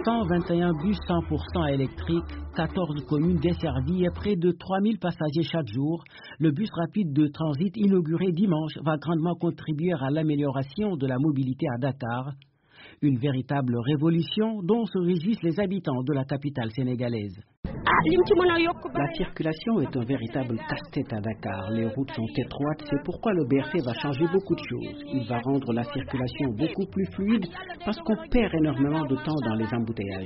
121 bus 100% électriques, 14 communes desservies et près de 3000 passagers chaque jour, le bus rapide de transit inauguré dimanche va grandement contribuer à l'amélioration de la mobilité à Dakar. Une véritable révolution dont se réjouissent les habitants de la capitale sénégalaise. La circulation est un véritable casse-tête à Dakar. Les routes sont étroites, c'est pourquoi le BRT va changer beaucoup de choses. Il va rendre la circulation beaucoup plus fluide parce qu'on perd énormément de temps dans les embouteillages.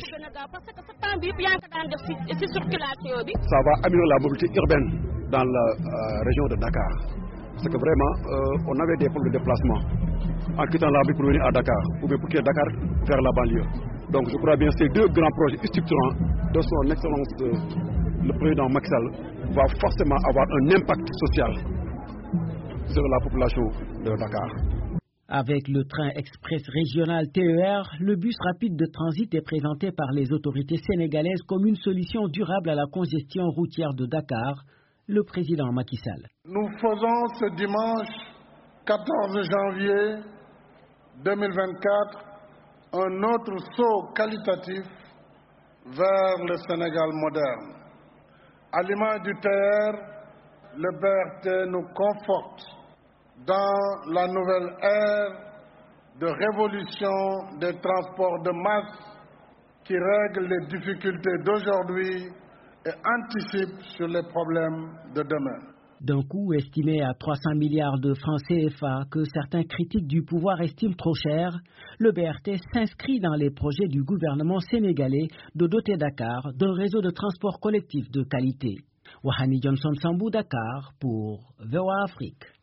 Ça va améliorer la mobilité urbaine dans la région de Dakar. Parce que vraiment, on avait des problèmes de déplacement en quittant la ville pour venir à Dakar, ou bien pour quitter Dakar vers la banlieue. Donc je crois bien que ces deux grands projets structurants de son excellence le président Macky Sall va forcément avoir un impact social sur la population de Dakar. Avec le train express régional TER, le bus rapide de transit est présenté par les autorités sénégalaises comme une solution durable à la congestion routière de Dakar. Le président Macky Sall. Nous faisons ce dimanche 14 janvier 2024 un autre saut qualitatif vers le Sénégal moderne. À l'image du TER, le BRT nous conforte dans la nouvelle ère de révolution des transports de masse qui règle les difficultés d'aujourd'hui et anticipe sur les problèmes de demain. D'un coût estimé à 300 milliards de francs CFA que certains critiques du pouvoir estiment trop cher, le BRT s'inscrit dans les projets du gouvernement sénégalais de doter Dakar d'un réseau de transport collectif de qualité. Wahani Johnson Sambou, Dakar, pour VOA Afrique.